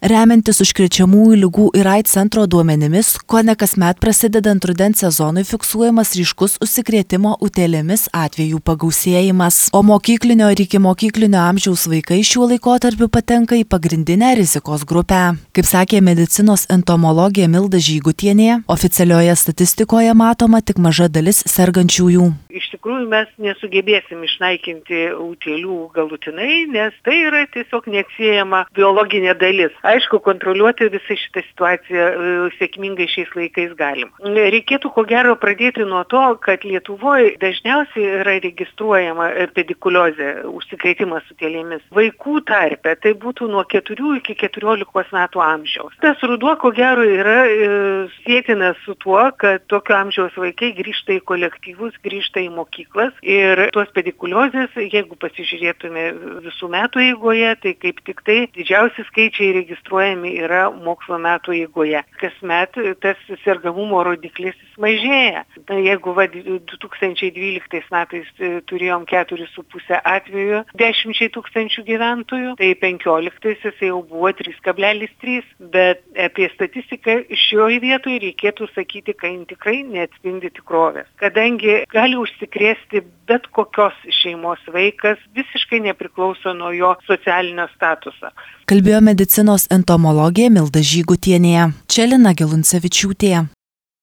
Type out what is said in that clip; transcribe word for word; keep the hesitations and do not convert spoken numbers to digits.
Remiantis užkrečiamųjų ligų ir AIDS centro duomenimis, kone kasmet prasidedant rudens sezonui fiksuojamas ryškus užsikrėtimo utėlėmis atvejų pagausėjimas, o mokyklinio ir ikimokyklinio amžiaus vaikai šiuo laikotarpiu patenka į pagrindinę rizikos grupę. Kaip sakė medicinos entomologė Milda Žygutienė, oficialioje statistikoje matoma tik maža dalis sergančiųjų. Iš tikrųjų mes nesugebėsim išnaikinti utėlių galutinai, nes tai yra tiesiog neatsiejama biologinė dalis. Aišku, kontroliuoti visą šitą situaciją sėkmingai šiais laikais galim. Reikėtų ko gero pradėti nuo to, kad Lietuvoje dažniausiai yra registruojama pedikuliozė, užsikrėtimas utėlėmis. Vaikų tarpe tai būtų nuo keturių iki keturiolikos metų amžiaus. Tas ruduo ko gero yra sėtinas su tuo, kad tokio amžiaus vaikai grįžta į kolektyvus, grįžta į mokyklas ir tos pedikuliozės, jeigu pasižiūrėtume visų metų eigoje, tai kaip tik tai didžiausi skaičiai registruojami yra mokslo metų eigoje. Kasmet tas sergamumo rodiklis mažėja. Na, jeigu va, du tūkstančiai dvyliktais metais turėjom keturis su puse atvejų dešimčiai tūkstančių gyventojų, tai penkioliktaisiais jau buvo trys kablelis trys, bet apie statistiką šioje vietoje reikėtų sakyti, kad jin tikrai neatspindi tikrovės. Kadangi gali užsikrėsti bet kokios šeimos vaikas, visiškai nepriklauso nuo jo socialinio statuso. Kalbėjo medicinos entomologė Milda Žygutienė. Čia Lina Geluncevičiūtė.